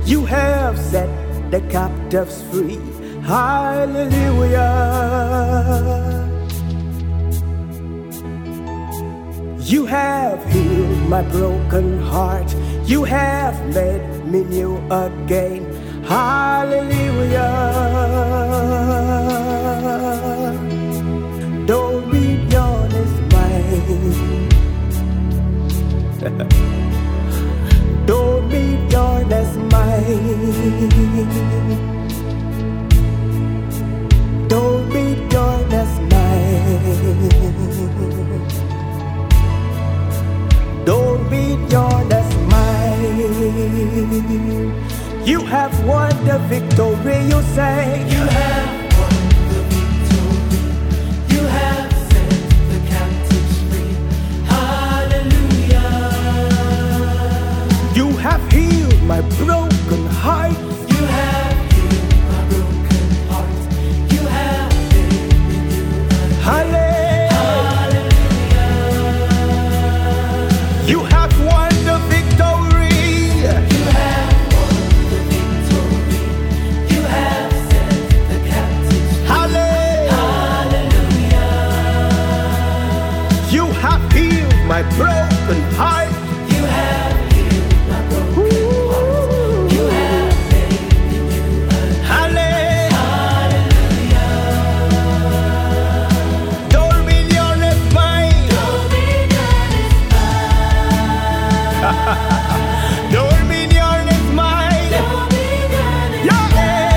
You have set the captives free. Hallelujah. You have healed my broken heart. You have made me new again. Hallelujah. Dominion is mine. Dominion is mine. Dominion is mine. Dominion is mine. You have won the victory, you say. You have won the victory. You have set the captives free. Hallelujah. You have healed my broken heart. You have healed my broken heart. You have made me new again. Hallelujah. You have won the victory. You have won the victory. You have set the captives free. Hallelujah. You have healed my broken heart. You have healed my broken heart. You have made me new again. Hallelujah. Dominion is mine. Dominion is mine. Dominion is mine. Dominion is Yeah.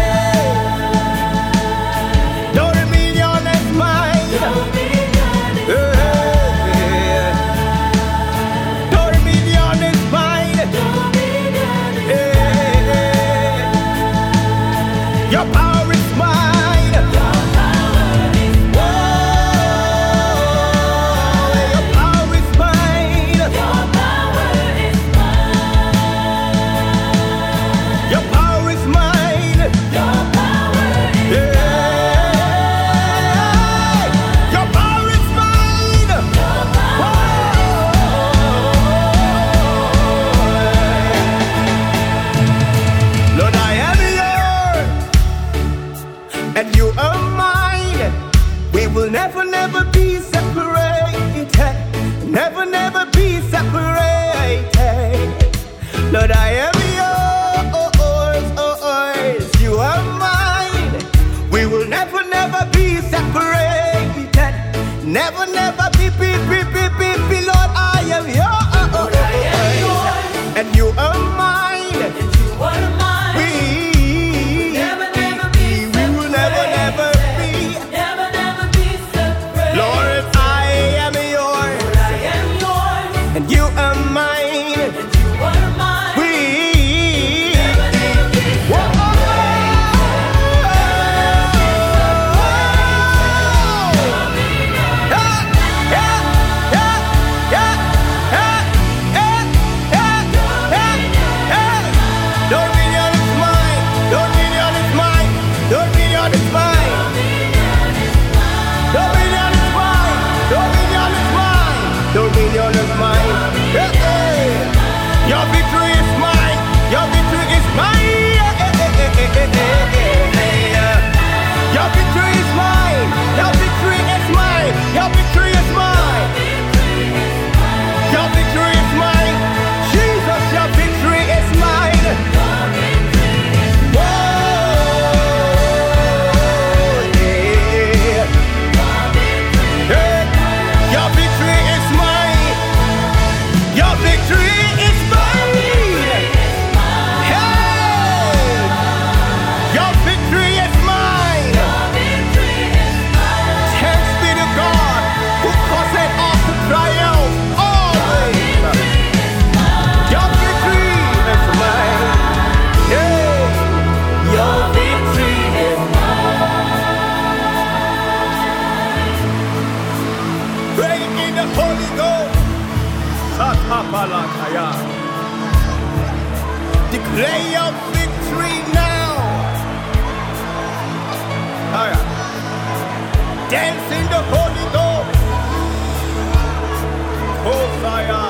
Dominion is mine. Dominion is Dominion is mine. Dominion is Your power is mine. Your power is Your power is mine. Your power is mine. Your power is mine. Your power is Your power is mine. Lord, I am yours, and you are mine. We will never, never be separated. Never, never be separated. Lord, I am yours. You are mine. We will never, never be separated. Never, never be. Lord, I am Lord, I am yours. yours, and you are mine. And you are mine. We Never, never be will never, never be. Never, never be separated. Lord, I am yours, Lord, I am yours. and you are mine. And you are mine. We Never, never be Dominion is mine. Dominion is mine. Dominion is mine. Dominion is mine. Dominion is mine. Dominion is mine. Your victory is mine. Your victory is mine. Your victory is mine. Your victory is mine. Your victory is mine. Your victory is mine. Jesus, your victory is mine. Whoa, yeah. Hey, your victory is mine. Your victory is mine. Hey, your victory is mine. Thanks be to God who caused us to triumph always. Your victory is mine. Yeah, your victory is mine. Pray in the Holy Ghost. Satapalakaya. Declare your victory now. Oh, yeah. Dance in the Holy Ghost. Hosea.